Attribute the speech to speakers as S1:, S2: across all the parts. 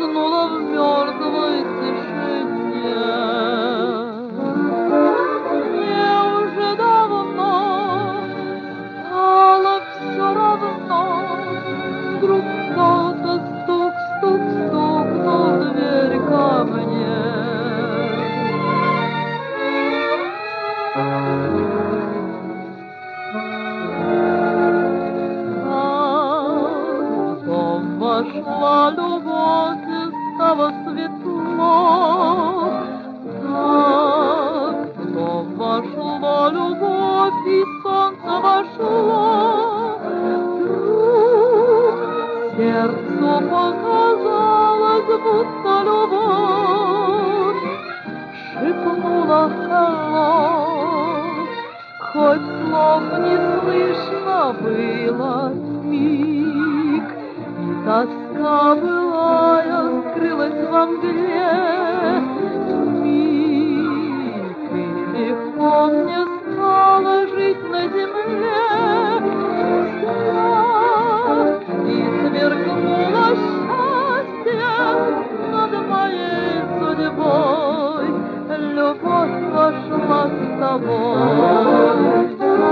S1: уснула в мертвой тишине. Мне уже давно стало все равно, вдруг кто-то стукнул в дверь ко мне. Вошла любовь, и стало светло. Так, потом вошла любовь, и солнце вошло. Вдруг сердцу показалось, будто любовь шепнула «Hello», хоть слов не слышно было миг. Тоска былая скрылась во мгле, миг, и легко мне стало жить на земле. Взгляд, и сверкнуло счастье над моей судьбой. Любовь вошла с тобой.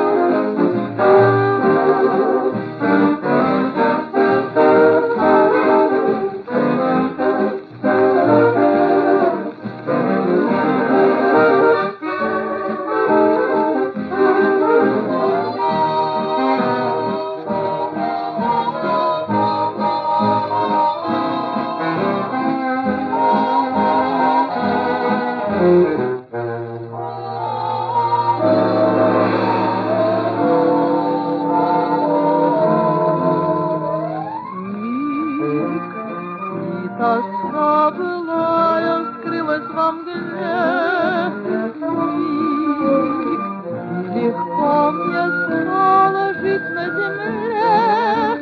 S1: Тоска былая скрылась во мгле, миг, легко мне стало жить на земле.